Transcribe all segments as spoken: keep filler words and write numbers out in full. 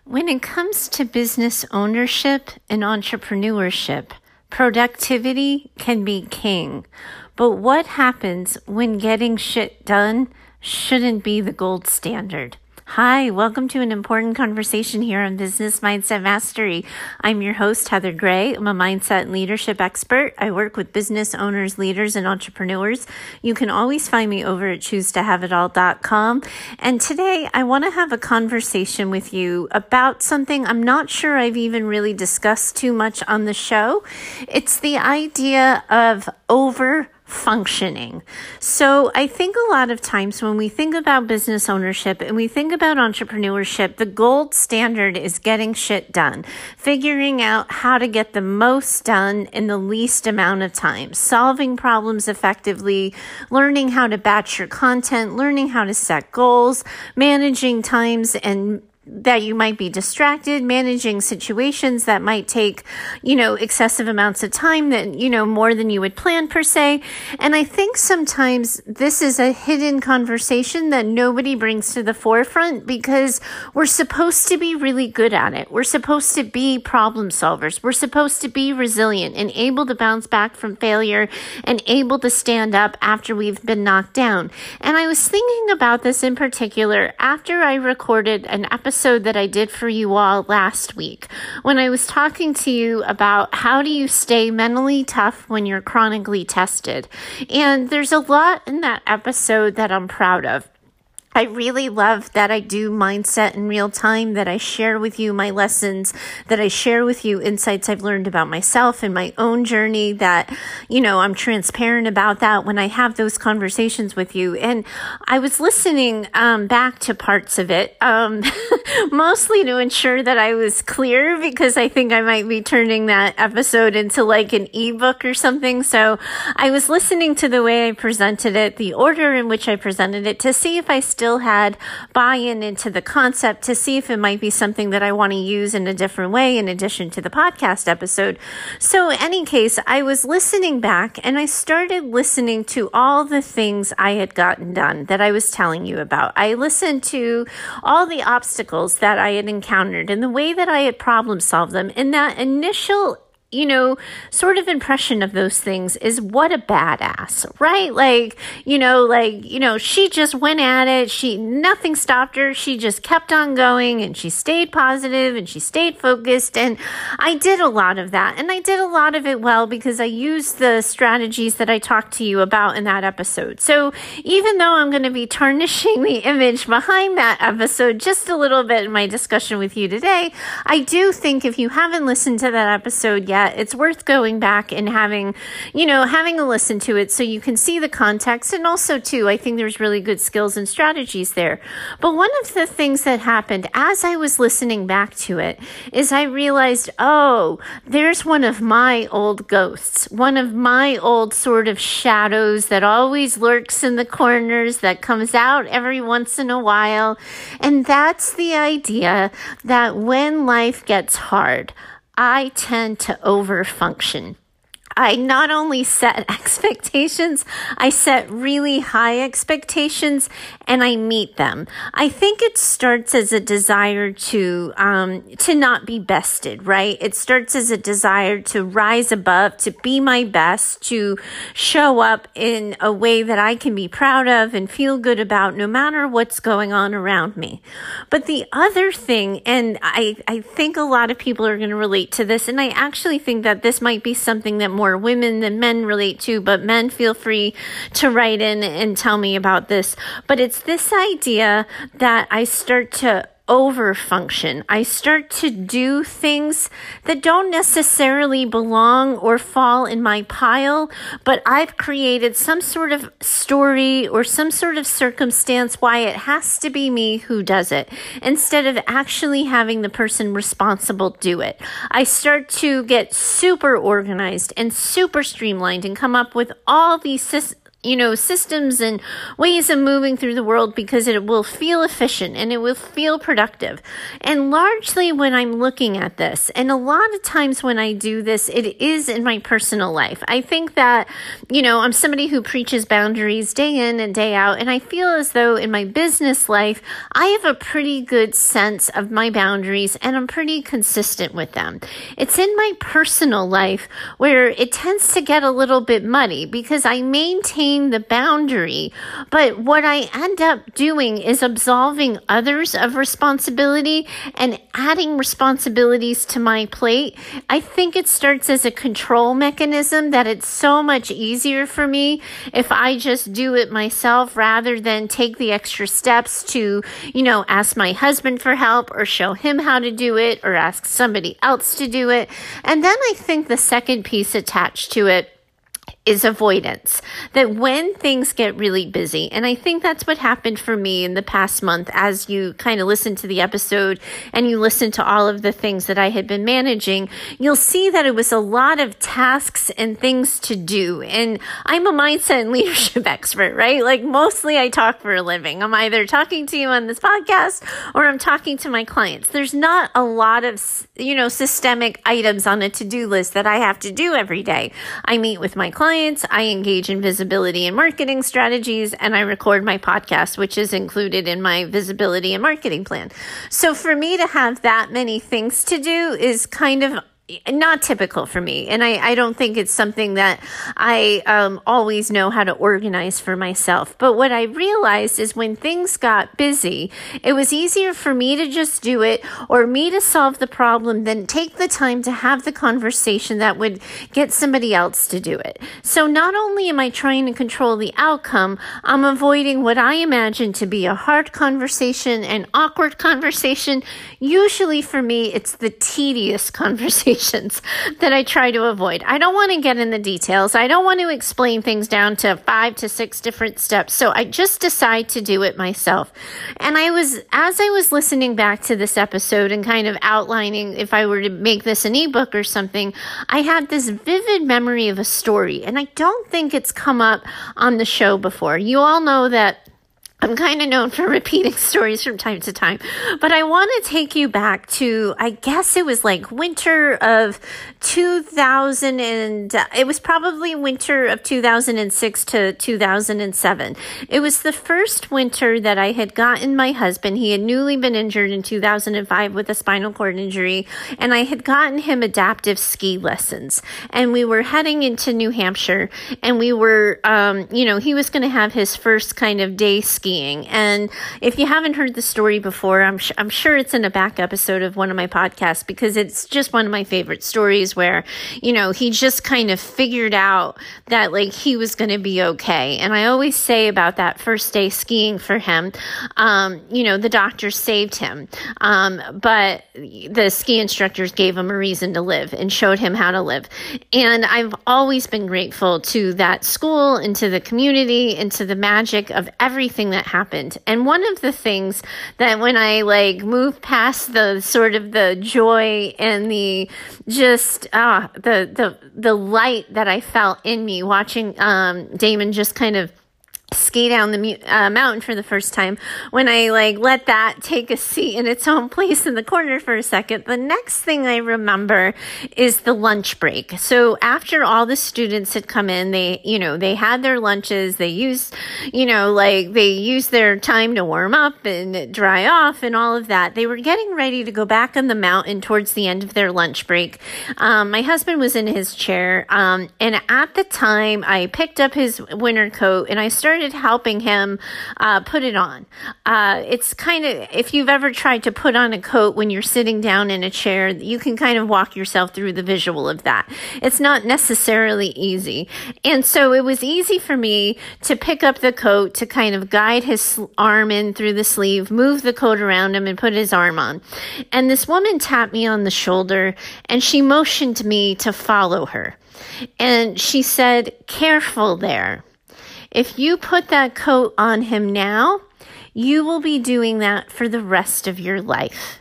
When it comes to business ownership and entrepreneurship, productivity can be king. But what happens when getting shit done shouldn't be the gold standard? Hi, welcome to an important conversation here on Business Mindset Mastery. I'm your host, Heather Gray. I'm a mindset and leadership expert. I work with business owners, leaders, and entrepreneurs. You can always find me over at choose to have it all dot com. And today I want to have a conversation with you about something I'm not sure I've even really discussed too much on the show. It's the idea of over functioning. So I think a lot of times when we think about business ownership and we think about entrepreneurship, the gold standard is getting shit done, figuring out how to get the most done in the least amount of time, solving problems effectively, learning how to batch your content, learning how to set goals, managing times and that you might be distracted, managing situations that might take, you know, excessive amounts of time that, you know, more than you would plan per se. And I think sometimes this is a hidden conversation that nobody brings to the forefront because we're supposed to be really good at it. We're supposed to be problem solvers. We're supposed to be resilient and able to bounce back from failure and able to stand up after we've been knocked down. And I was thinking about this in particular after I recorded an episode episode that I did for you all last week when I was talking to you about how do you stay mentally tough when you're chronically tested. And there's a lot in that episode that I'm proud of. I really love that I do mindset in real time, that I share with you my lessons, that I share with you insights I've learned about myself and my own journey, that, you know, I'm transparent about that when I have those conversations with you. And I was listening um, back to parts of it, um, mostly to ensure that I was clear because I think I might be turning that episode into like an ebook or something. So I was listening to the way I presented it, the order in which I presented it, to see if I still still had buy-in into the concept, to see if it might be something that I want to use in a different way in addition to the podcast episode. So in any case, I was listening back and I started listening to all the things I had gotten done that I was telling you about. I listened to all the obstacles that I had encountered and the way that I had problem solved them. And that initial you know, sort of impression of those things is what a badass, right? Like, you know, like, you know, she just went at it. She, nothing stopped her. She just kept on going and she stayed positive and she stayed focused. And I did a lot of that. And I did a lot of it well because I used the strategies that I talked to you about in that episode. So even though I'm going to be tarnishing the image behind that episode just a little bit in my discussion with you today, I do think if you haven't listened to that episode yet, it's worth going back and having, you know, having a listen to it so you can see the context. And also, too, I think there's really good skills and strategies there. But one of the things that happened as I was listening back to it is I realized, oh, there's one of my old ghosts, one of my old sort of shadows that always lurks in the corners, that comes out every once in a while. And that's the idea that when life gets hard, I tend to overfunction. I not only set expectations, I set really high expectations and I meet them. I think it starts as a desire to, um, to not be bested, right? It starts as a desire to rise above, to be my best, to show up in a way that I can be proud of and feel good about no matter what's going on around me. But the other thing, and I, I think a lot of people are going to relate to this, and I actually think that this might be something that more women than men relate to, but men feel free to write in and tell me about this. But it's this idea that I start to overfunction. I start to do things that don't necessarily belong or fall in my pile, but I've created some sort of story or some sort of circumstance why it has to be me who does it, instead of actually having the person responsible do it. I start to get super organized and super streamlined and come up with all these systems you know, systems and ways of moving through the world because it will feel efficient and it will feel productive. And largely when I'm looking at this, and a lot of times when I do this, it is in my personal life. I think that, you know, I'm somebody who preaches boundaries day in and day out. And I feel as though in my business life, I have a pretty good sense of my boundaries and I'm pretty consistent with them. It's in my personal life where it tends to get a little bit muddy because I maintain the boundary, but what I end up doing is absolving others of responsibility and adding responsibilities to my plate. I think it starts as a control mechanism that it's so much easier for me if I just do it myself rather than take the extra steps to, you know, ask my husband for help or show him how to do it or ask somebody else to do it. And then I think the second piece attached to it is avoidance. That when things get really busy, and I think that's what happened for me in the past month as you kind of listen to the episode and you listen to all of the things that I had been managing, you'll see that it was a lot of tasks and things to do. And I'm a mindset and leadership expert, right? Like mostly I talk for a living. I'm either talking to you on this podcast or I'm talking to my clients. There's not a lot of, you know, systemic items on a to-do list that I have to do every day. I meet with my clients, I engage in visibility and marketing strategies, and I record my podcast, which is included in my visibility and marketing plan. So for me to have that many things to do is kind of not typical for me. And I, I don't think it's something that I um, always know how to organize for myself. But what I realized is when things got busy, it was easier for me to just do it or me to solve the problem than take the time to have the conversation that would get somebody else to do it. So not only am I trying to control the outcome, I'm avoiding what I imagine to be a hard conversation, an awkward conversation. Usually for me, it's the tedious conversation that I try to avoid. I don't want to get in the details. I don't want to explain things down to five to six different steps. So I just decide to do it myself. And I was, as I was listening back to this episode and kind of outlining if I were to make this an ebook or something, I had this vivid memory of a story. And I don't think it's come up on the show before. You all know that I'm kind of known for repeating stories from time to time, but I want to take you back to, I guess it was like winter of two thousand and uh, it was probably winter of two thousand six to two thousand seven. It was the first winter that I had gotten my husband. He had newly been injured in two thousand five with a spinal cord injury, and I had gotten him adaptive ski lessons. And we were heading into New Hampshire, and we were, um, you know, he was going to have his first kind of day ski. And if you haven't heard the story before, I'm, sh- I'm sure it's in a back episode of one of my podcasts because it's just one of my favorite stories where, you know, he just kind of figured out that like he was going to be okay. And I always say about that first day skiing for him, um, you know, the doctors saved him. Um, but the ski instructors gave him a reason to live and showed him how to live. And I've always been grateful to that school and to the community and to the magic of everything that happened. And one of the things that when I like moved past the sort of the joy and the just ah the the the light that I felt in me watching um Damon just kind of ski down the mu- uh, mountain for the first time, when I like let that take a seat in its own place in the corner for a second, the next thing I remember is the lunch break. So after all the students had come in, they, you know, they had their lunches, they used, you know, like they used their time to warm up and dry off and all of that. They were getting ready to go back on the mountain towards the end of their lunch break. Um, my husband was in his chair. Um, and at the time I picked up his winter coat and I started helping him uh, put it on. Uh, it's kind of, if you've ever tried to put on a coat when you're sitting down in a chair, you can kind of walk yourself through the visual of that. It's not necessarily easy. And so it was easy for me to pick up the coat, to kind of guide his arm in through the sleeve, move the coat around him and put his arm on. And this woman tapped me on the shoulder and she motioned me to follow her. And she said, "Careful there. If you put that coat on him now, you will be doing that for the rest of your life."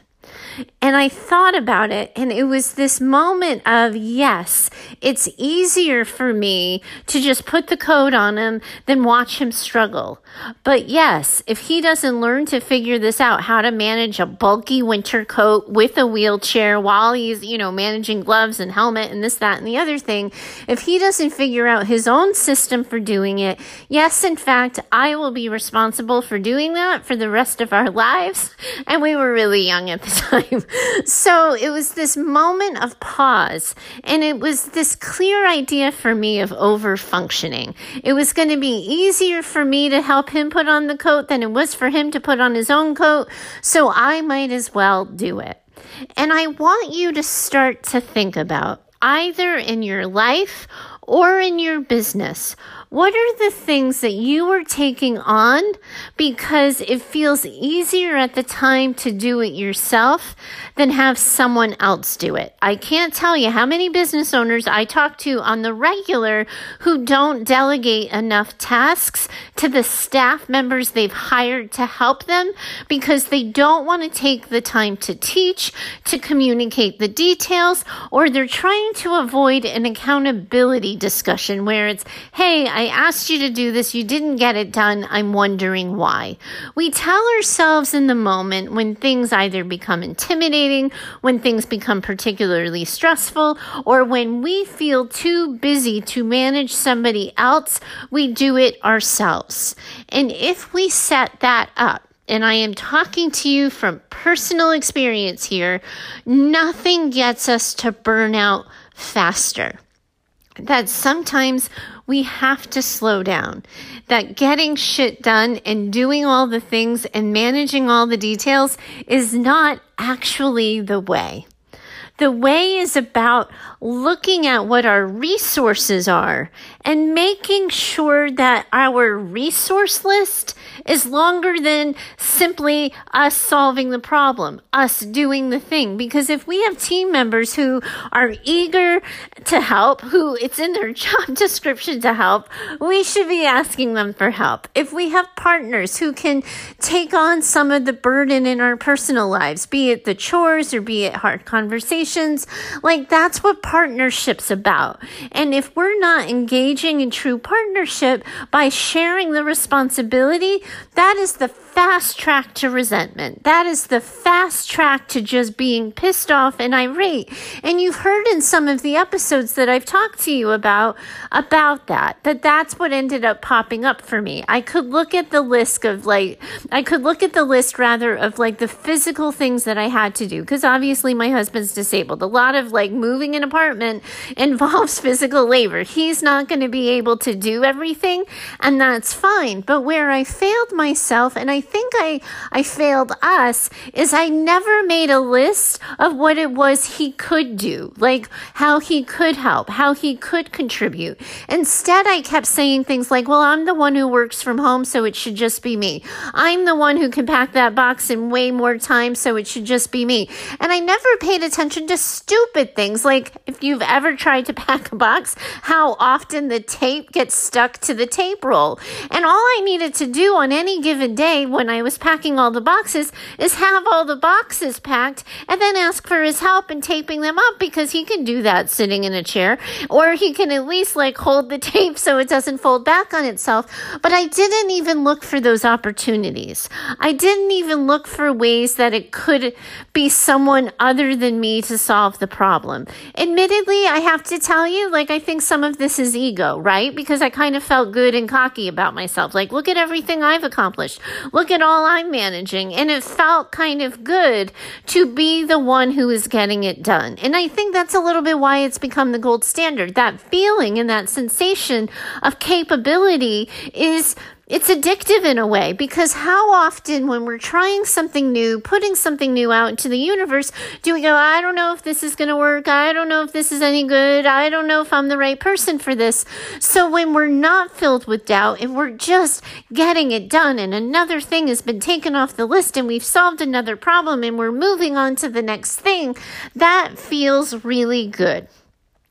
And I thought about it, and it was this moment of, yes, it's easier for me to just put the code on him than watch him struggle. But yes, if he doesn't learn to figure this out, how to manage a bulky winter coat with a wheelchair while he's, you know, managing gloves and helmet and this, that, and the other thing, if he doesn't figure out his own system for doing it, yes, in fact, I will be responsible for doing that for the rest of our lives. And we were really young at the time. So it was this moment of pause, and it was this clear idea for me of over functioning. It was going to be easier for me to help him put on the coat than it was for him to put on his own coat, so I might as well do it. And I want you to start to think about, either in your life or in your business, what are the things that you are taking on because it feels easier at the time to do it yourself than have someone else do it? I can't tell you how many business owners I talk to on the regular who don't delegate enough tasks to the staff members they've hired to help them because they don't want to take the time to teach, to communicate the details, or they're trying to avoid an accountability discussion where it's, hey, I asked you to do this, you didn't get it done, I'm wondering why. We tell ourselves in the moment when things either become intimidating, when things become particularly stressful, or when we feel too busy to manage somebody else, we do it ourselves. And if we set that up, and I am talking to you from personal experience here, nothing gets us to burnout faster. That sometimes we have to slow down, that getting shit done and doing all the things and managing all the details is not actually the way. The way is about looking at what our resources are and making sure that our resource list is longer than simply us solving the problem, us doing the thing. Because if we have team members who are eager to help, who it's in their job description to help, we should be asking them for help. If we have partners who can take on some of the burden in our personal lives, be it the chores or be it hard conversations, like that's what partnership's about. And if we're not engaging in true partnership by sharing the responsibility, that is the fast track to resentment. That is the fast track to just being pissed off and irate. And you've heard in some of the episodes that I've talked to you about, about that, that that's what ended up popping up for me. I could look at the list of like, I could look at the list rather of like the physical things that I had to do. Because obviously my husband's disabled. A lot of like moving an apartment involves physical labor. He's not going to be able to do everything, and that's fine. But where I failed myself, and I I think I, I failed us, is I never made a list of what it was he could do, like how he could help, how he could contribute. Instead, I kept saying things like, well, I'm the one who works from home, so it should just be me. I'm the one who can pack that box in way more time, so it should just be me. And I never paid attention to stupid things, like if you've ever tried to pack a box, how often the tape gets stuck to the tape roll. And all I needed to do on any given day when I was packing all the boxes is have all the boxes packed and then ask for his help in taping them up, because he can do that sitting in a chair, or he can at least like hold the tape so it doesn't fold back on itself. But I didn't even look for those opportunities. I didn't even look for ways that it could be someone other than me to solve the problem. Admittedly, I have to tell you, like, I think some of this is ego, right? Because I kind of felt good and cocky about myself. Like, look at everything I've accomplished. Look at all I'm managing. And it felt kind of good to be the one who is getting it done. And I think that's a little bit why it's become the gold standard. That feeling and that sensation of capability is, it's addictive in a way, because how often when we're trying something new, putting something new out into the universe, do we go, I don't know if this is going to work. I don't know if this is any good. I don't know if I'm the right person for this. So when we're not filled with doubt and we're just getting it done, and another thing has been taken off the list and we've solved another problem and we're moving on to the next thing, that feels really good.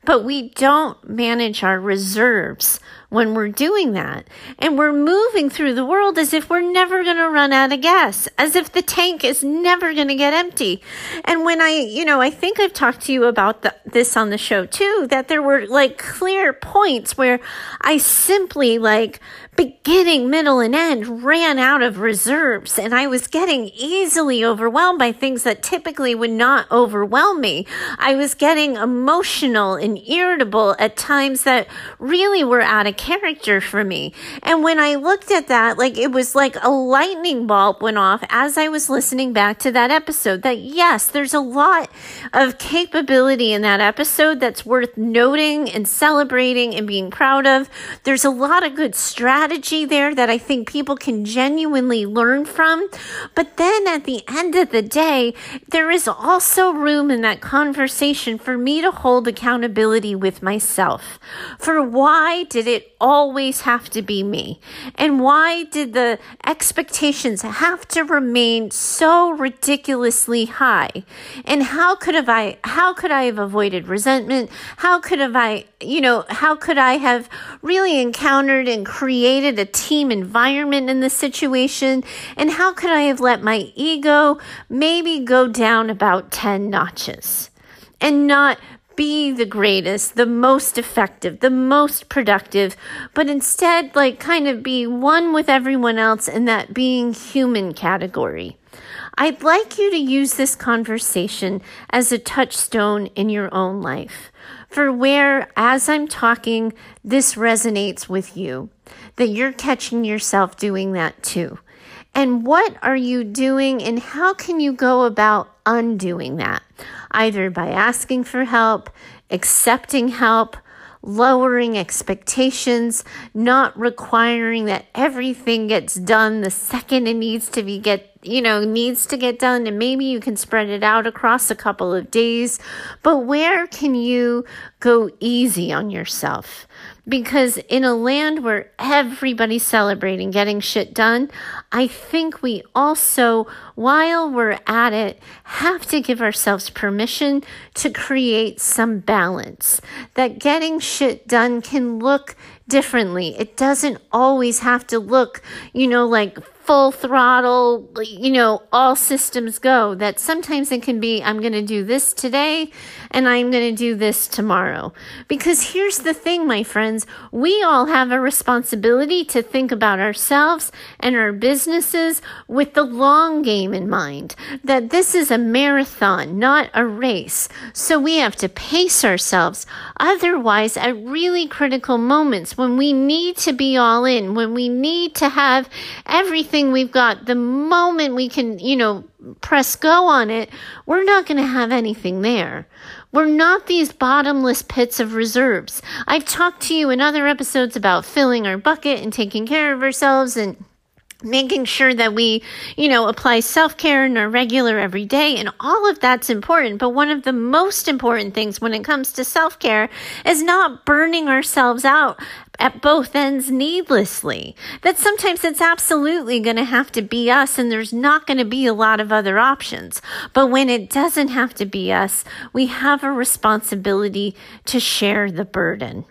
but we don't manage our reserves when we're doing that. And we're moving through the world as if we're never going to run out of gas, as if the tank is never going to get empty. And when I, you know, I think I've talked to you about the, this on the show too, that there were like clear points where I simply like beginning, middle, and end ran out of reserves, and I was getting easily overwhelmed by things that typically would not overwhelm me. I was getting emotional and irritable at times that really were out of character for me. And when I looked at that, like it was like a lightning bolt went off as I was listening back to that episode, that yes, there's a lot of capability in that episode that's worth noting and celebrating and being proud of. There's a lot of good strategy strategy there that I think people can genuinely learn from. But then at the end of the day, there is also room in that conversation for me to hold accountability with myself. For why did it always have to be me? And why did the expectations have to remain so ridiculously high? And how could have I, how could I have avoided resentment? How could have I, you know, how could I have really encountered and created a team environment in this situation? And how could I have let my ego maybe go down about ten notches and not be the greatest, the most effective, the most productive, but instead like kind of be one with everyone else in that being human category? I'd like you to use this conversation as a touchstone in your own life, for where, as I'm talking, this resonates with you, that you're catching yourself doing that too. And what are you doing, and how can you go about undoing that? Either by asking for help, accepting help, lowering expectations, not requiring that everything gets done the second it needs to be get, you know, needs to get done. And maybe you can spread it out across a couple of days. But where can you go easy on yourself? Because in a land where everybody's celebrating getting shit done, I think we also, while we're at it, have to give ourselves permission to create some balance. That getting shit done can look differently. It doesn't always have to look, you know, like full throttle, you know, all systems go. That sometimes it can be, I'm going to do this today and I'm going to do this tomorrow. Because here's the thing, my friends, we all have a responsibility to think about ourselves and our businesses with the long game in mind. That this is a marathon, not a race. So we have to pace ourselves. Otherwise, at really critical moments when we need to be all in, when we need to have everything we've got, the moment we can, you know, press go on it, we're not going to have anything there. We're not these bottomless pits of reserves. I've talked to you in other episodes about filling our bucket and taking care of ourselves and making sure that we, you know, apply self-care in our regular everyday, and all of that's important. But one of the most important things when it comes to self-care is not burning ourselves out at both ends needlessly. That sometimes it's absolutely going to have to be us, and there's not going to be a lot of other options. But when it doesn't have to be us, we have a responsibility to share the burden.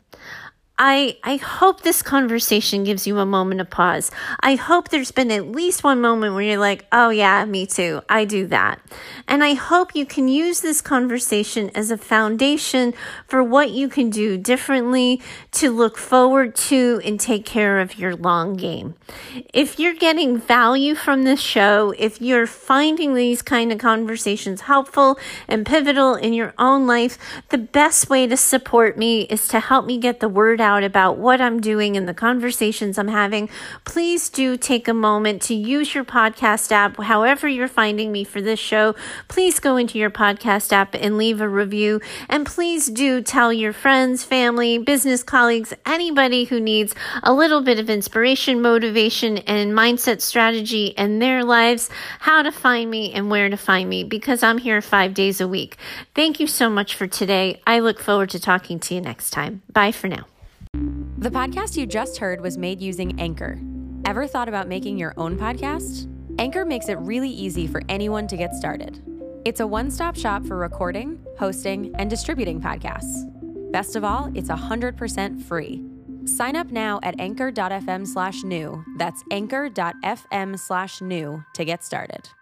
I, I hope this conversation gives you a moment of pause. I hope there's been at least one moment where you're like, oh yeah, me too. I do that. And I hope you can use this conversation as a foundation for what you can do differently to look forward to and take care of your long game. If you're getting value from this show, if you're finding these kind of conversations helpful and pivotal in your own life, the best way to support me is to help me get the word out about what I'm doing and the conversations I'm having. Please do take a moment to use your podcast app, however you're finding me for this show. Please go into your podcast app and leave a review. And please do tell your friends, family, business colleagues, anybody who needs a little bit of inspiration, motivation, and mindset strategy in their lives, how to find me and where to find me, because I'm here five days a week. Thank you so much for today. I look forward to talking to you next time. Bye for now. The podcast you just heard was made using Anchor. Ever thought about making your own podcast? Anchor makes it really easy for anyone to get started. It's a one-stop shop for recording, hosting, and distributing podcasts. Best of all, it's one hundred percent free. Sign up now at anchor.fm slash new. That's anchor.fm slash new to get started.